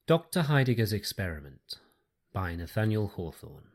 Dr. Heidegger's Experiment by Nathaniel Hawthorne.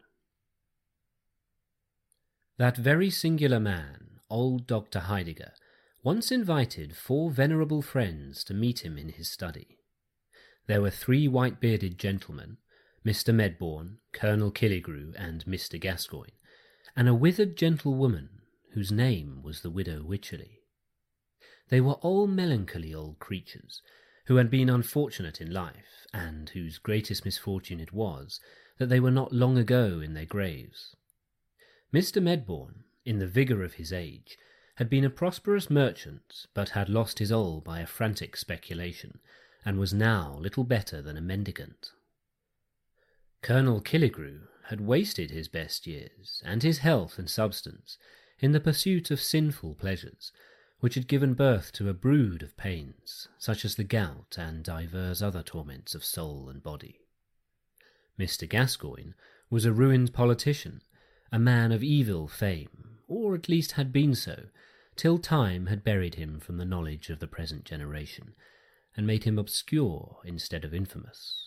That very singular man, old Dr. Heidegger, once invited 4 venerable friends to meet him in his study. There were 3 white-bearded gentlemen, Mr. Medbourne, Colonel Killigrew, and Mr. Gascoigne, and a withered gentlewoman, whose name was the widow Wycherley. They were all melancholy old creatures, who had been unfortunate in life, and whose greatest misfortune it was that they were not long ago in their graves. Mr. Medbourne, in the vigour of his age, had been a prosperous merchant, but had lost his all by a frantic speculation, and was now little better than a mendicant. Colonel Killigrew had wasted his best years, and his health and substance, in the pursuit of sinful pleasures, which had given birth to a brood of pains, such as the gout and divers other torments of soul and body. Mr. Gascoigne was a ruined politician, a man of evil fame, or at least had been so, till time had buried him from the knowledge of the present generation, and made him obscure instead of infamous.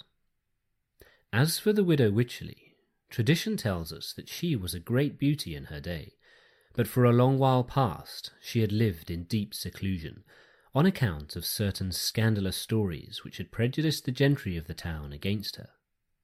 As for the widow Wycherley, tradition tells us that she was a great beauty in her day, but for a long while past she had lived in deep seclusion, on account of certain scandalous stories which had prejudiced the gentry of the town against her.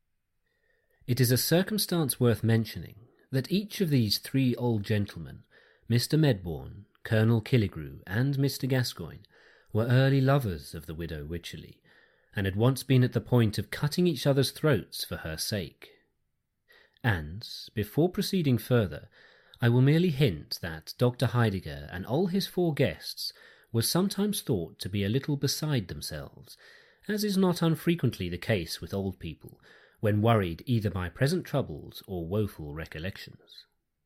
It is a circumstance worth mentioning that each of these 3 old gentlemen, Mr. Medbourne, Colonel Killigrew, and Mr. Gascoigne, were early lovers of the widow Wycherley, and had once been at the point of cutting each other's throats for her sake. And, before proceeding further, I will merely hint that Dr. Heidegger and all his 4 guests were sometimes thought to be a little beside themselves, as is not unfrequently the case with old people, when worried either by present troubles or woeful recollections.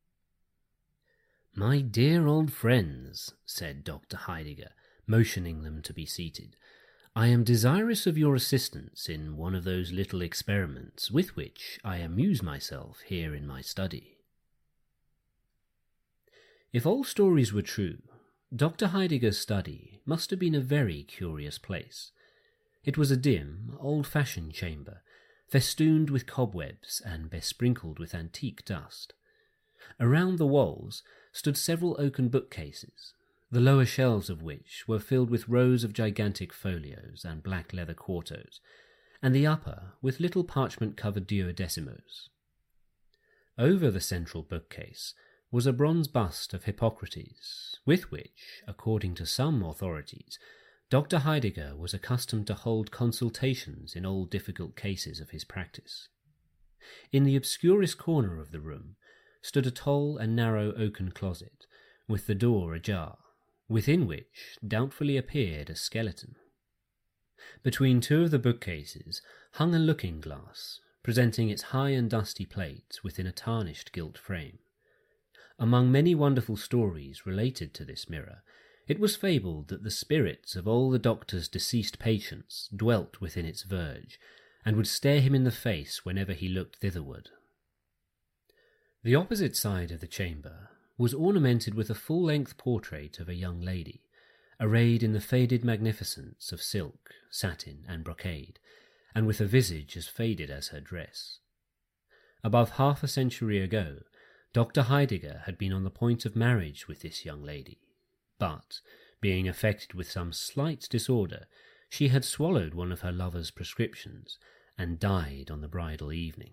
"My dear old friends," said Dr. Heidegger, motioning them to be seated, "I am desirous of your assistance in one of those little experiments with which I amuse myself here in my study." If all stories were true, Dr. Heidegger's study must have been a very curious place. It was a dim, old-fashioned chamber, festooned with cobwebs and besprinkled with antique dust. Around the walls stood several oaken bookcases, the lower shelves of which were filled with rows of gigantic folios and black leather quartos, and the upper with little parchment-covered duodecimos. Over the central bookcase was a bronze bust of Hippocrates, with which, according to some authorities, Dr. Heidegger was accustomed to hold consultations in all difficult cases of his practice. In the obscurest corner of the room stood a tall and narrow oaken closet, with the door ajar, within which doubtfully appeared a skeleton. Between 2 of the bookcases hung a looking-glass, presenting its high and dusty plate within a tarnished gilt frame. Among many wonderful stories related to this mirror, it was fabled that the spirits of all the doctor's deceased patients dwelt within its verge, and would stare him in the face whenever he looked thitherward. The opposite side of the chamber was ornamented with a full-length portrait of a young lady, arrayed in the faded magnificence of silk, satin, and brocade, and with a visage as faded as her dress. Above half a century ago, Dr. Heidegger had been on the point of marriage with this young lady, but, being affected with some slight disorder, she had swallowed one of her lover's prescriptions, and died on the bridal evening.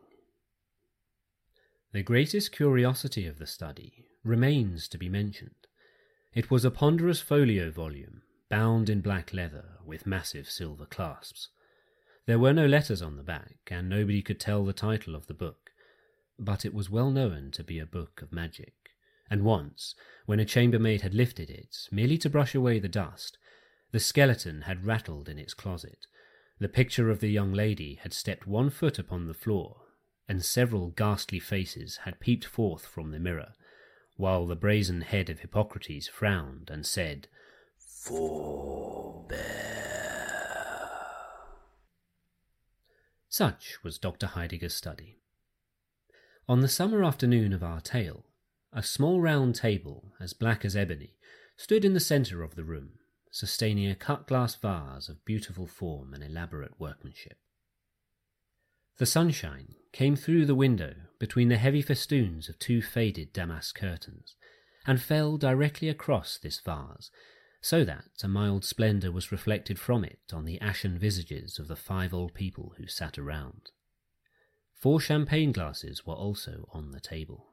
The greatest curiosity of the study remains to be mentioned. It was a ponderous folio volume, bound in black leather with massive silver clasps. There were no letters on the back, and nobody could tell the title of the book, but it was well known to be a book of magic, and once, when a chambermaid had lifted it, merely to brush away the dust, the skeleton had rattled in its closet, the picture of the young lady had stepped 1 foot upon the floor, and several ghastly faces had peeped forth from the mirror, while the brazen head of Hippocrates frowned and said, "Forbear." Such was Dr. Heidegger's study. On the summer afternoon of our tale, a small round table, as black as ebony, stood in the centre of the room, sustaining a cut-glass vase of beautiful form and elaborate workmanship. The sunshine came through the window between the heavy festoons of two faded damask curtains, and fell directly across this vase, so that a mild splendour was reflected from it on the ashen visages of the 5 old people who sat around. 4 champagne glasses were also on the table.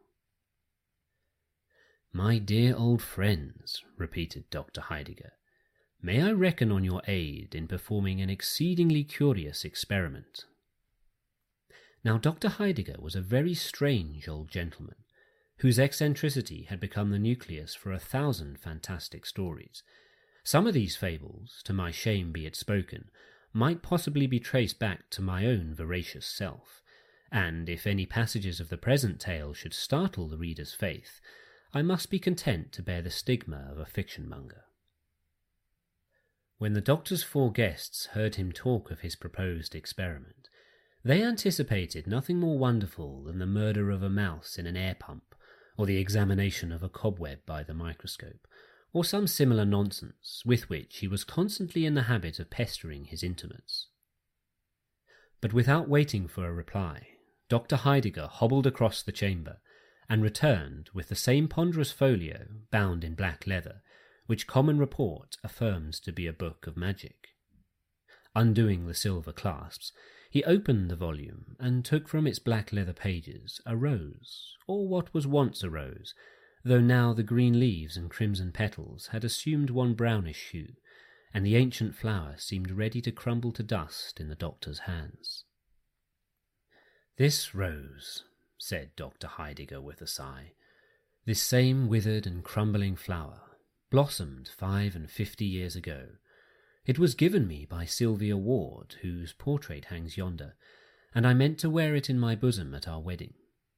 "My dear old friends," repeated Dr. Heidegger, "may I reckon on your aid in performing an exceedingly curious experiment?" Now Dr. Heidegger was a very strange old gentleman, whose eccentricity had become the nucleus for 1,000 fantastic stories. Some of these fables, to my shame be it spoken, might possibly be traced back to my own voracious self, and if any passages of the present tale should startle the reader's faith, I must be content to bear the stigma of a fiction-monger. When the doctor's 4 guests heard him talk of his proposed experiment, they anticipated nothing more wonderful than the murder of a mouse in an air-pump, or the examination of a cobweb by the microscope, or some similar nonsense with which he was constantly in the habit of pestering his intimates. But without waiting for a reply, Dr. Heidegger hobbled across the chamber, and returned with the same ponderous folio, bound in black leather, which common report affirms to be a book of magic. Undoing the silver clasps, he opened the volume and took from its black leather pages a rose, or what was once a rose, though now the green leaves and crimson petals had assumed one brownish hue, and the ancient flower seemed ready to crumble to dust in the doctor's hands. "This rose," said Dr. Heidegger with a sigh, "this same withered and crumbling flower, blossomed 55 years ago. It was given me by Sylvia Ward, whose portrait hangs yonder, and I meant to wear it in my bosom at our wedding.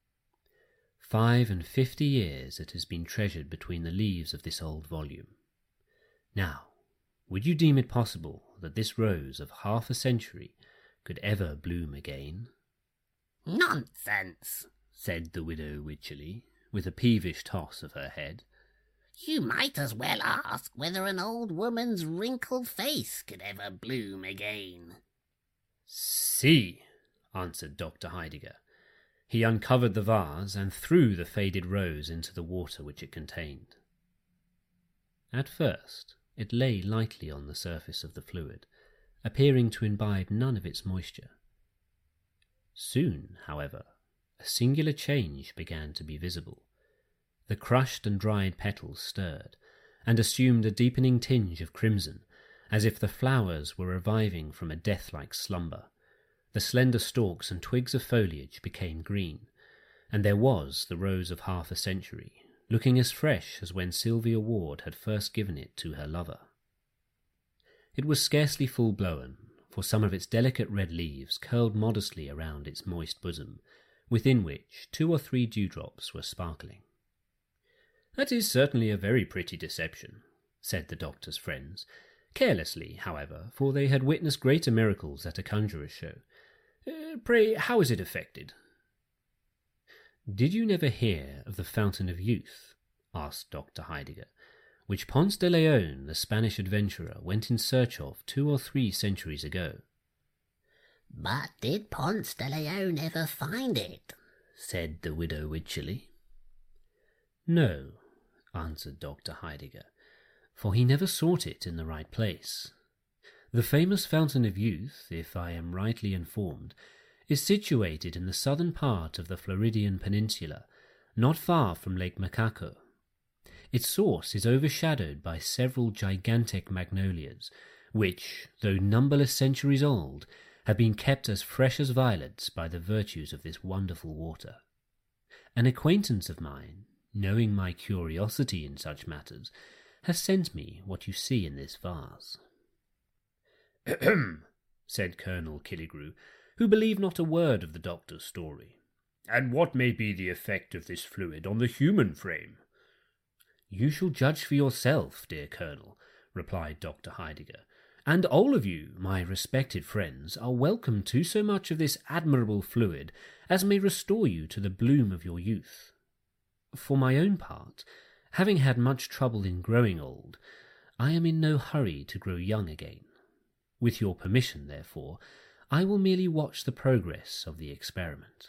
55 years it has been treasured between the leaves of this old volume. Now, would you deem it possible that this rose of half a century could ever bloom again?" "Nonsense," said the widow Wycherley, with a peevish toss of her head. "You might as well ask whether an old woman's wrinkled face could ever bloom again." "See," answered Dr. Heidegger. He uncovered the vase and threw the faded rose into the water which it contained. At first it lay lightly on the surface of the fluid, appearing to imbibe none of its moisture. Soon, however, a singular change began to be visible. The crushed and dried petals stirred, and assumed a deepening tinge of crimson, as if the flowers were reviving from a death-like slumber. The slender stalks and twigs of foliage became green, and there was the rose of half a century, looking as fresh as when Sylvia Ward had first given it to her lover. It was scarcely full-blown, for some of its delicate red leaves curled modestly around its moist bosom, within which 2 or 3 dewdrops were sparkling. "That is certainly a very pretty deception," said the doctor's friends, carelessly, however, for they had witnessed greater miracles at a conjurer's show. "Pray, how is it effected?" "Did you never hear of the Fountain of Youth?" asked Dr. Heidegger, which Ponce de Leon, the Spanish adventurer, went in search of 2 or 3 centuries ago. "But did Ponce de Leon ever find it?" said the widow Wycherley. "No," answered Dr. Heidegger, "for he never sought it in the right place. The famous Fountain of Youth, if I am rightly informed, is situated in the southern part of the Floridian Peninsula, not far from Lake Macaco. Its source is overshadowed by several gigantic magnolias, which, though numberless centuries old, have been kept as fresh as violets by the virtues of this wonderful water. An acquaintance of mine, knowing my curiosity in such matters, has sent me what you see in this vase." "Ahem," said Colonel Killigrew, who believed not a word of the doctor's story. "And what may be the effect of this fluid on the human frame?" "You shall judge for yourself, dear Colonel," replied Dr. Heidegger, "and all of you, my respected friends, are welcome to so much of this admirable fluid as may restore you to the bloom of your youth. For my own part, having had much trouble in growing old, I am in no hurry to grow young again. With your permission, therefore, I will merely watch the progress of the experiment."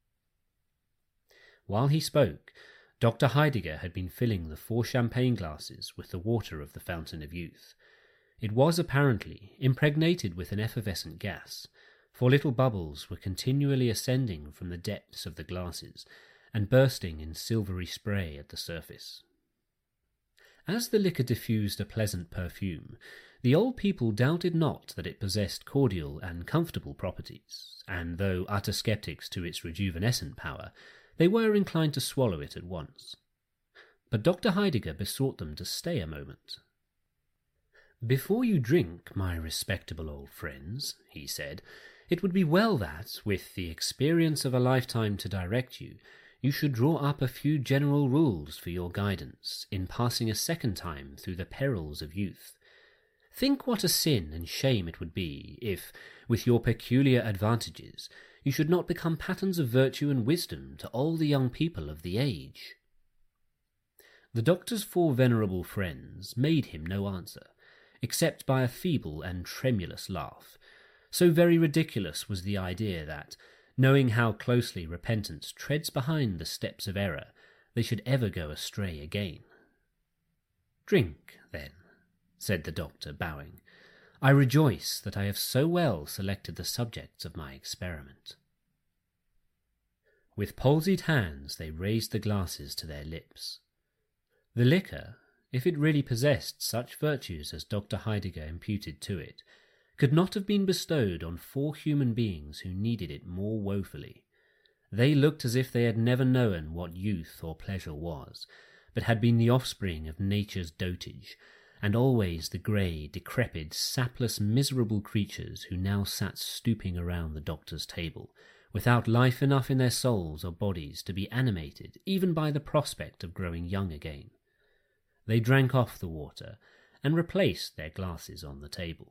While he spoke, Dr. Heidegger had been filling the 4 champagne glasses with the water of the Fountain of Youth. It was apparently impregnated with an effervescent gas, for little bubbles were continually ascending from the depths of the glasses and bursting in silvery spray at the surface. As the liquor diffused a pleasant perfume, the old people doubted not that it possessed cordial and comfortable properties, and though utter sceptics to its rejuvenescent power, they were inclined to swallow it at once. But Dr. Heidegger besought them to stay a moment. "Before you drink, my respectable old friends," he said, "it would be well that, with the experience of a lifetime to direct you, you should draw up a few general rules for your guidance in passing a second time through the perils of youth. Think what a sin and shame it would be if, with your peculiar advantages, you should not become patterns of virtue and wisdom to all the young people of the age." The doctor's 4 venerable friends made him no answer, except by a feeble and tremulous laugh. So very ridiculous was the idea that, knowing how closely repentance treads behind the steps of error, they should ever go astray again. "Drink, then," said the doctor, bowing. "I rejoice that I have so well selected the subjects of my experiment." With palsied hands they raised the glasses to their lips. The liquor, if it really possessed such virtues as Dr. Heidegger imputed to it, could not have been bestowed on 4 human beings who needed it more woefully. They looked as if they had never known what youth or pleasure was, but had been the offspring of nature's dotage, and always the grey, decrepit, sapless, miserable creatures who now sat stooping around the doctor's table, without life enough in their souls or bodies to be animated even by the prospect of growing young again. They drank off the water, and replaced their glasses on the table.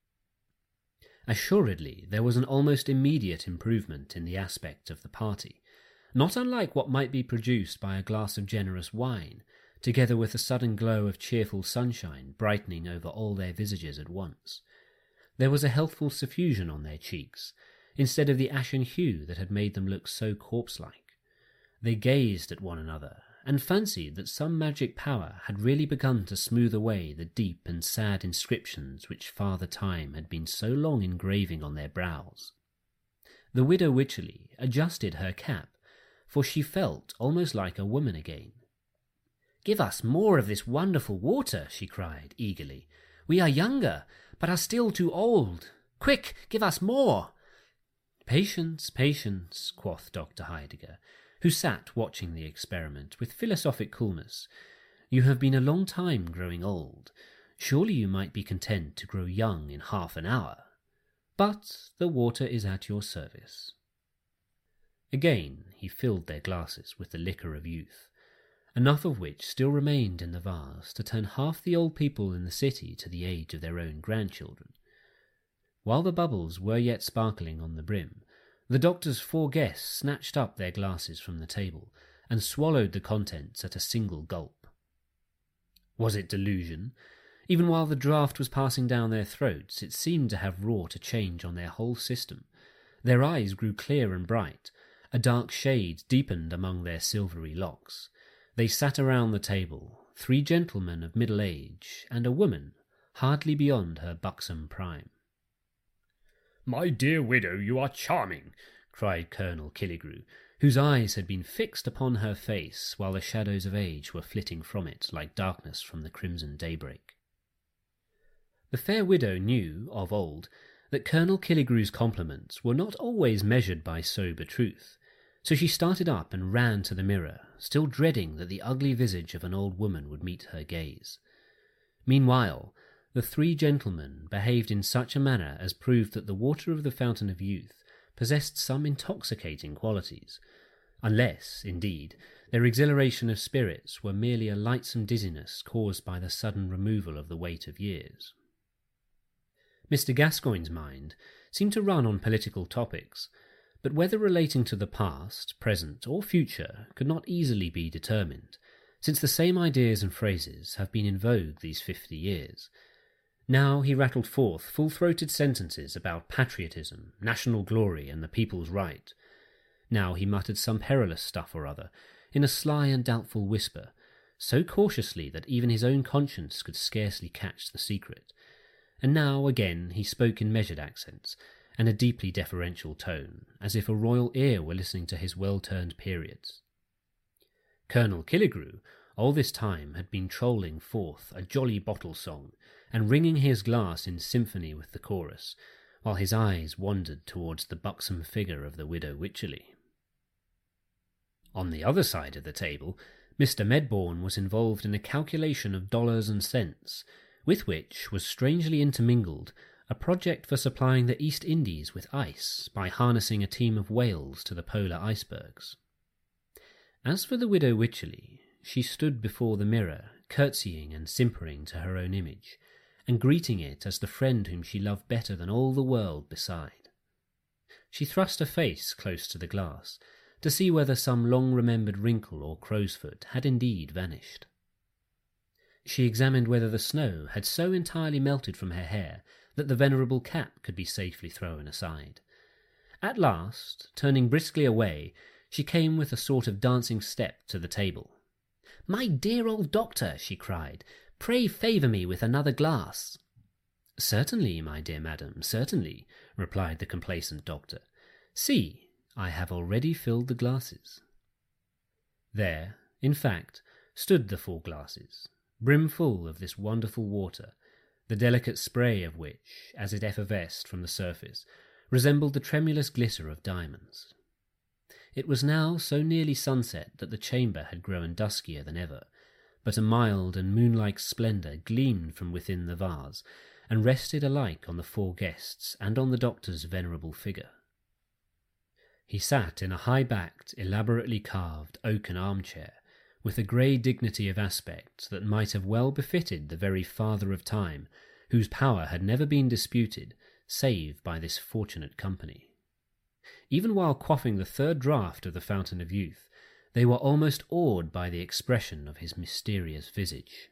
Assuredly, there was an almost immediate improvement in the aspect of the party, not unlike what might be produced by a glass of generous wine, together with a sudden glow of cheerful sunshine brightening over all their visages at once. There was a healthful suffusion on their cheeks, instead of the ashen hue that had made them look so corpse-like. They gazed at one another, and fancied that some magic power had really begun to smooth away the deep and sad inscriptions which Father Time had been so long engraving on their brows. The widow Wycherley adjusted her cap, for she felt almost like a woman again. "Give us more of this wonderful water," she cried eagerly. "We are younger, but are still too old. Quick, give us more." "Patience, patience," quoth Dr. Heidegger, who sat watching the experiment with philosophic coolness. "You have been a long time growing old. Surely you might be content to grow young in half an hour. But the water is at your service." Again he filled their glasses with the liquor of youth, enough of which still remained in the vase to turn half the old people in the city to the age of their own grandchildren. While the bubbles were yet sparkling on the brim, the doctor's 4 guests snatched up their glasses from the table and swallowed the contents at a single gulp. Was it delusion? Even while the draught was passing down their throats, it seemed to have wrought a change on their whole system. Their eyes grew clear and bright, a dark shade deepened among their silvery locks. They sat around the table, 3 gentlemen of middle age, and a woman hardly beyond her buxom prime. "My dear widow, you are charming," cried Colonel Killigrew, whose eyes had been fixed upon her face while the shadows of age were flitting from it like darkness from the crimson daybreak. The fair widow knew, of old, that Colonel Killigrew's compliments were not always measured by sober truth, so she started up and ran to the mirror, still dreading that the ugly visage of an old woman would meet her gaze. Meanwhile, the 3 gentlemen behaved in such a manner as proved that the water of the Fountain of Youth possessed some intoxicating qualities, unless, indeed, their exhilaration of spirits were merely a lightsome dizziness caused by the sudden removal of the weight of years. Mr. Gascoigne's mind seemed to run on political topics, but whether relating to the past, present, or future could not easily be determined, since the same ideas and phrases have been in vogue these 50 years. Now he rattled forth full-throated sentences about patriotism, national glory, and the people's right. Now he muttered some perilous stuff or other, in a sly and doubtful whisper, so cautiously that even his own conscience could scarcely catch the secret. And now again he spoke in measured accents, and a deeply deferential tone, as if a royal ear were listening to his well-turned periods. Colonel Killigrew all this time had been trolling forth a jolly bottle song, and ringing his glass in symphony with the chorus, while his eyes wandered towards the buxom figure of the widow Wycherley. On the other side of the table, Mr. Medbourne was involved in a calculation of dollars and cents, with which was strangely intermingled a project for supplying the East Indies with ice by harnessing a team of whales to the polar icebergs. As for the widow Wycherley, she stood before the mirror, curtsying and simpering to her own image, and greeting it as the friend whom she loved better than all the world beside. She thrust her face close to the glass, to see whether some long-remembered wrinkle or crow's foot had indeed vanished. She examined whether the snow had so entirely melted from her hair that the venerable cap could be safely thrown aside. At last, turning briskly away, she came with a sort of dancing step to the table. "My dear old doctor," she cried, "pray favour me with another glass." "Certainly, my dear madam, certainly," replied the complacent doctor. "See, I have already filled the glasses." There, in fact, stood the 4 glasses, brimful of this wonderful water, the delicate spray of which, as it effervesced from the surface, resembled the tremulous glitter of diamonds. It was now so nearly sunset that the chamber had grown duskier than ever, but a mild and moon-like splendour gleamed from within the vase, and rested alike on the 4 guests and on the doctor's venerable figure. He sat in a high-backed, elaborately carved oaken armchair, with a grey dignity of aspect that might have well befitted the very Father of Time, whose power had never been disputed, save by this fortunate company. Even while quaffing the 3rd draught of the Fountain of Youth, they were almost awed by the expression of his mysterious visage.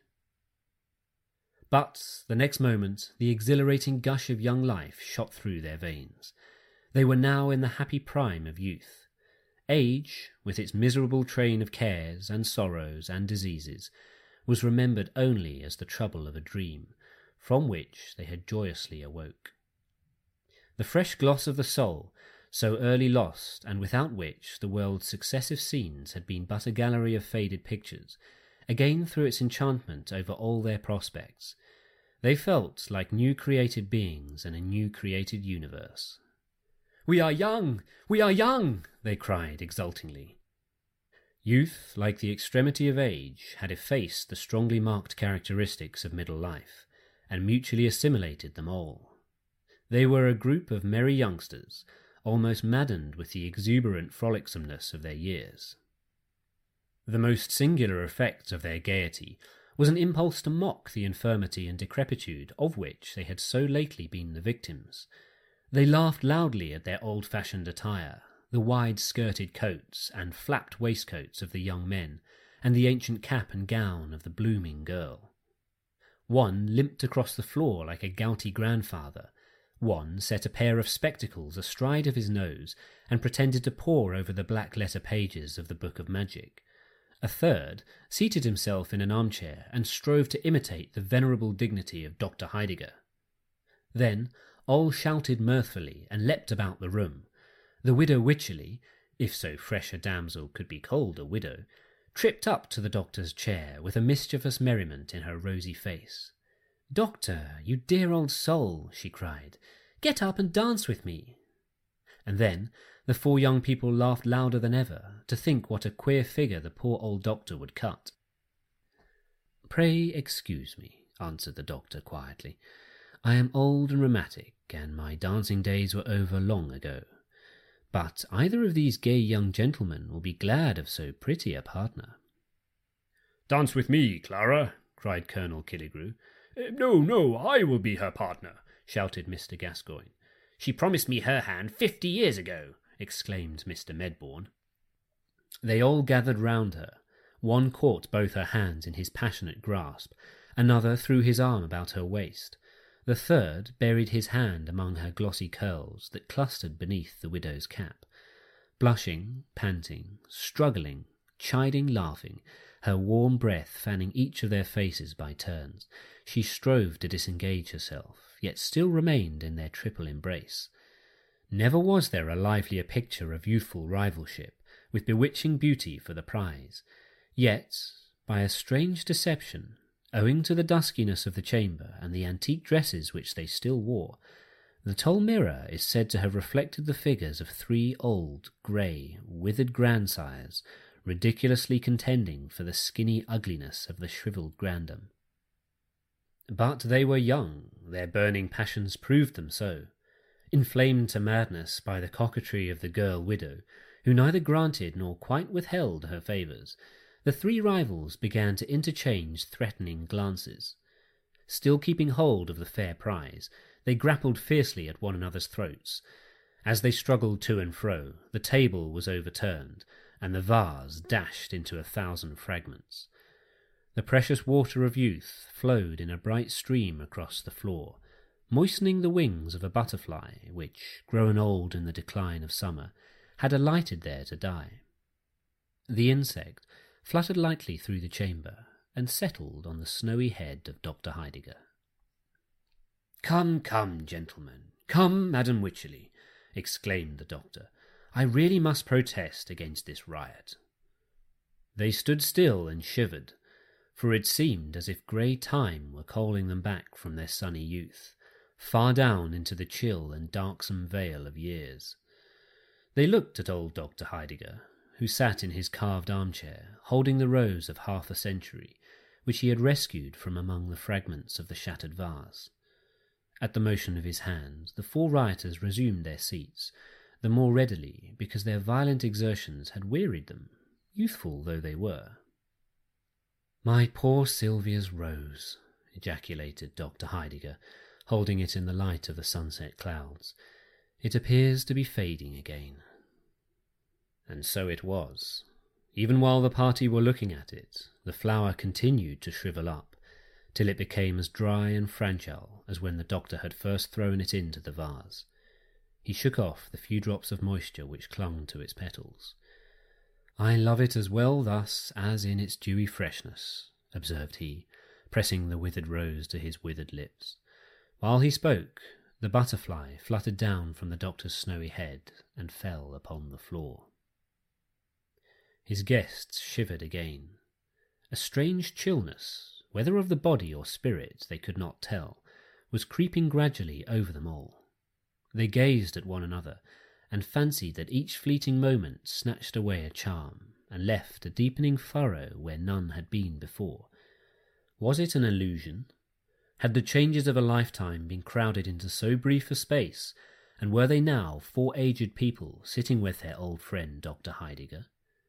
But the next moment the exhilarating gush of young life shot through their veins. They were now in the happy prime of youth. Age, with its miserable train of cares and sorrows and diseases, was remembered only as the trouble of a dream, from which they had joyously awoke. The fresh gloss of the soul, so early lost, and without which the world's successive scenes had been but a gallery of faded pictures, again threw its enchantment over all their prospects. They felt like new created beings in a new created universe. "We are young! We are young!" they cried exultingly. Youth, like the extremity of age, had effaced the strongly marked characteristics of middle life, and mutually assimilated them all. They were a group of merry youngsters, almost maddened with the exuberant frolicsomeness of their years. The most singular effect of their gaiety was an impulse to mock the infirmity and decrepitude of which they had so lately been the victims. They laughed loudly at their old-fashioned attire, the wide-skirted coats and flapped waistcoats of the young men, and the ancient cap and gown of the blooming girl. One limped across the floor like a gouty grandfather. One set a pair of spectacles astride of his nose and pretended to pore over the black-letter pages of the Book of Magic. A third seated himself in an armchair and strove to imitate the venerable dignity of Dr. Heidegger. Then all shouted mirthfully and leapt about the room. The widow Wycherley, if so fresh a damsel could be called a widow, tripped up to the doctor's chair with a mischievous merriment in her rosy face. "Doctor, you dear old soul," she cried, "get up and dance with me." And then the 4 young people laughed louder than ever, to think what a queer figure the poor old doctor would cut. "Pray excuse me," answered the doctor quietly. "I am old and rheumatic, and my dancing days were over long ago. But either of these gay young gentlemen will be glad of so pretty a partner." "Dance with me, Clara," cried Colonel Killigrew. No, I will be her partner," shouted Mr. Gascoigne. "She promised me her hand 50 years ago," exclaimed Mr. Medbourne. They all gathered round her. One caught both her hands in his passionate grasp, another threw his arm about her waist. The third buried his hand among her glossy curls that clustered beneath the widow's cap. Blushing, panting, struggling, chiding, laughing, her warm breath fanning each of their faces by turns, she strove to disengage herself, yet still remained in their triple embrace. Never was there a livelier picture of youthful rivalship, with bewitching beauty for the prize. Yet, by a strange deception, owing to the duskiness of the chamber and the antique dresses which they still wore, the tall mirror is said to have reflected the figures of 3 old, grey, withered grandsires, ridiculously contending for the skinny ugliness of the shrivelled grandam. But they were young, their burning passions proved them so. Inflamed to madness by the coquetry of the girl widow, who neither granted nor quite withheld her favours, the 3 rivals began to interchange threatening glances. Still keeping hold of the fair prize, they grappled fiercely at one another's throats. As they struggled to and fro, the table was overturned, and the vase dashed into 1,000 fragments. The precious water of youth flowed in a bright stream across the floor, moistening the wings of a butterfly which, grown old in the decline of summer, had alighted there to die. The insect fluttered lightly through the chamber and settled on the snowy head of Dr. Heidegger. "Come, come, gentlemen, come, Madam Wycherley," exclaimed the doctor. "I really must protest against this riot." They stood still and shivered, for it seemed as if grey time were calling them back from their sunny youth, far down into the chill and darksome vale of years. They looked at old Dr. Heidegger, who sat in his carved armchair, holding the rose of half a century, which he had rescued from among the fragments of the shattered vase. At the motion of his hand, the 4 rioters resumed their seats, the more readily because their violent exertions had wearied them, youthful though they were. "My poor Sylvia's rose," ejaculated Dr. Heidegger, holding it in the light of the sunset clouds. "It appears to be fading again." And so it was. Even while the party were looking at it, the flower continued to shrivel up, till it became as dry and fragile as when the doctor had first thrown it into the vase. He shook off the few drops of moisture which clung to its petals. "I love it as well thus as in its dewy freshness," observed he, pressing the withered rose to his withered lips. While he spoke, the butterfly fluttered down from the doctor's snowy head and fell upon the floor. His guests shivered again. A strange chillness, whether of the body or spirit they could not tell, was creeping gradually over them all. They gazed at one another, and fancied that each fleeting moment snatched away a charm, and left a deepening furrow where none had been before. Was it an illusion? Had the changes of a lifetime been crowded into so brief a space, and were they now 4 aged people sitting with their old friend Dr. Heidegger?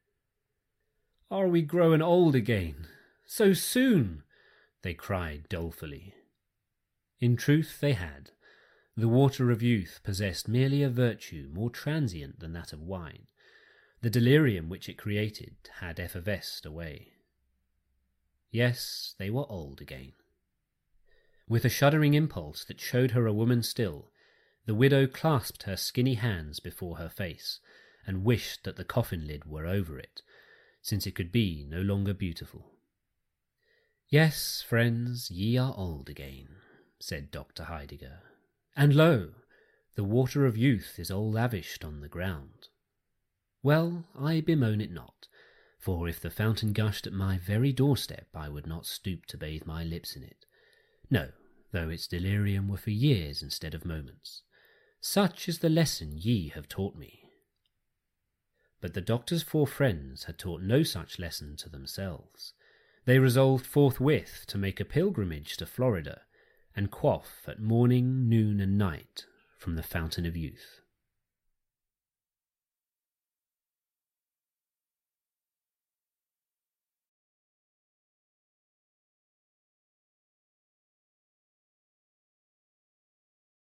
"Are we growing old again? So soon?" they cried dolefully. In truth they had. The water of youth possessed merely a virtue more transient than that of wine. The delirium which it created had effervesced away. Yes, they were old again. With a shuddering impulse that showed her a woman still, the widow clasped her skinny hands before her face, and wished that the coffin lid were over it, since it could be no longer beautiful. "Yes, friends, ye are old again," said Dr. Heidegger. "And lo, the water of youth is all lavished on the ground. Well, I bemoan it not, for if the fountain gushed at my very doorstep, I would not stoop to bathe my lips in it. No, though its delirium were for years instead of moments. Such is the lesson ye have taught me." But the doctor's 4 friends had taught no such lesson to themselves. They resolved forthwith to make a pilgrimage to Florida, and quaff at morning, noon, and night from the fountain of youth.